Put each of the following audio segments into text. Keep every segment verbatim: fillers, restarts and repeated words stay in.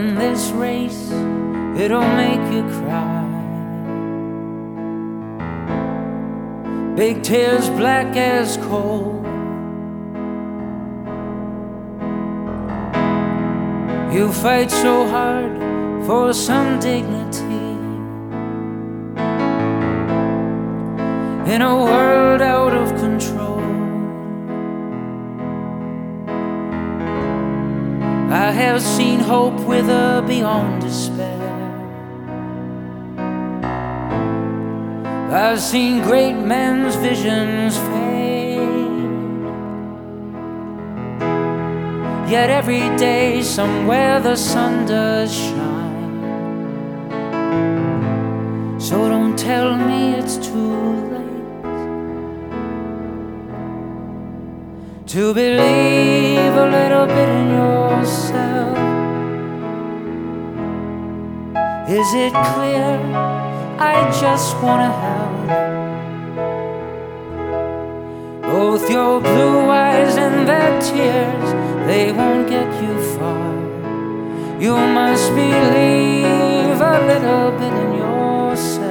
run this race, it'll make you cry. Big tears black as coal. You fight so hard for some dignity in a world out of control. I have seen hope wither beyond despair. I've seen great men's visions fade. Yet every day somewhere the sun does shine. So don't tell me it's too late to believe a little bit in yourself. Is it clear? I just wanna help. Both your blue eyes and their tears, they won't get you far. You must believe a little bit in yourself.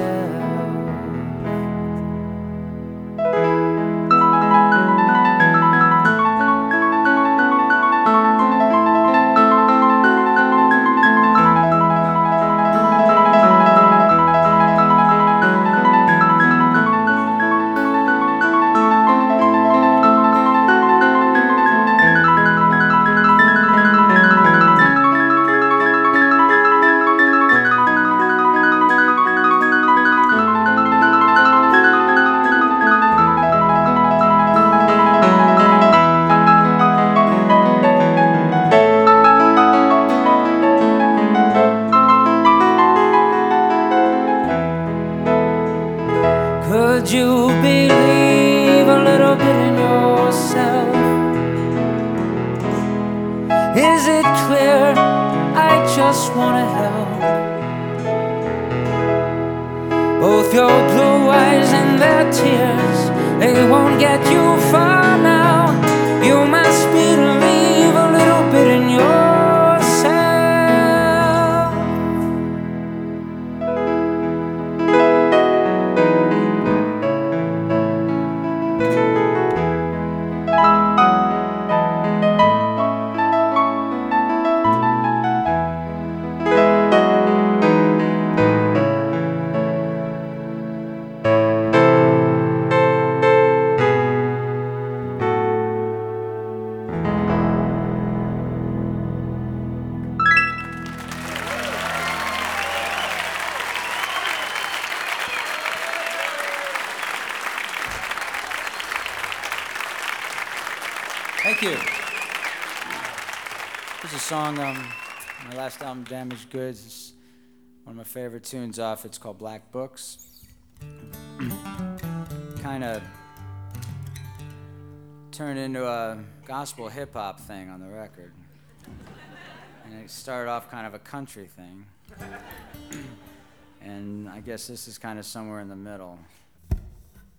Could you believe a little bit in yourself? Is it clear? I just wanna help. Both your blue eyes and their tears, they won't get you far now. You must believe a little bit in yourself. Thank you. This is a song, um, my last album, Damaged Goods. It's one of my favorite tunes off. It's called Black Books. Kind of turned into a gospel hip-hop thing on the record. And it started off kind of a country thing. And I guess this is kind of somewhere in the middle.